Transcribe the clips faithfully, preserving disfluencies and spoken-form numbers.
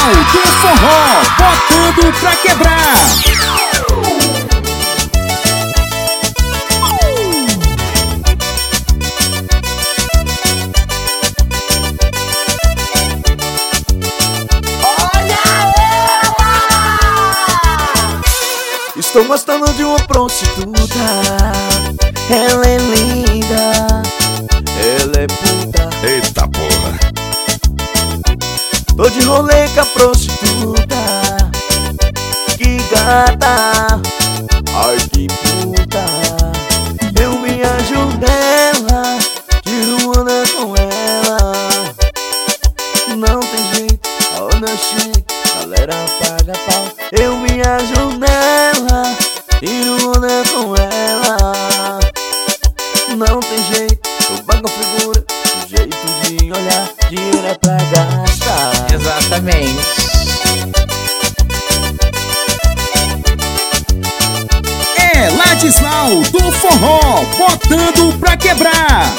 do forró, botando pra quebrar. Estou gostando de uma prostituta. Ela é linda, ela é puta. Eita porra. Tô de rolê com a prostituta. Que gata, ai que puta. Eu me ajudo dela, tiro onda com ela. Não tem jeito, onda chique, galera paga pau. Eu me ajudo nela, tiro onda com ela. Não tem jeito, eu pago a figura, o jeito de olhar, dinheiro é pra gastar. Exatamente. É Ladislau do forró, botando pra quebrar.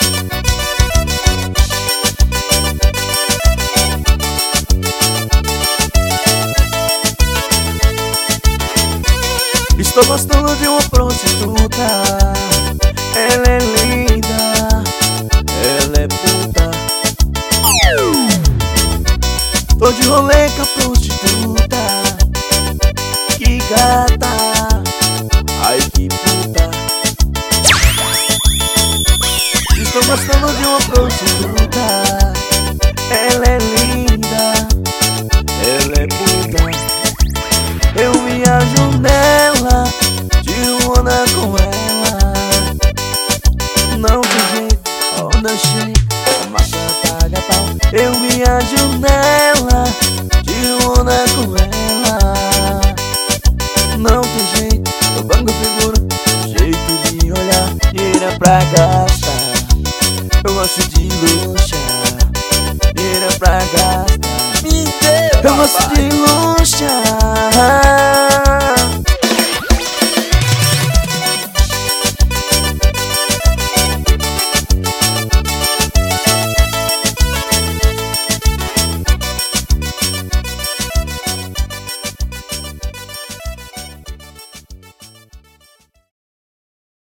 Estou gostando de uma prostituta. Ela é linda, ela é puta. Tô de rolê com a prostituta. Que gata, ai que puta. Estou gostando de uma prostituta. Ela é linda, ela é puta. Eu me ajudo nela, tiro onda com ela. Não tem jeito, onda cheia, a massa paga pau. Eu me ajudo nela, tiro onda com ela. Não tem jeito, eu banco figura, jeito de olhar, dinheiro é pra gastar. Eu gosto de luxo, dinheiro é pra gastar. Eu gosto de luxo.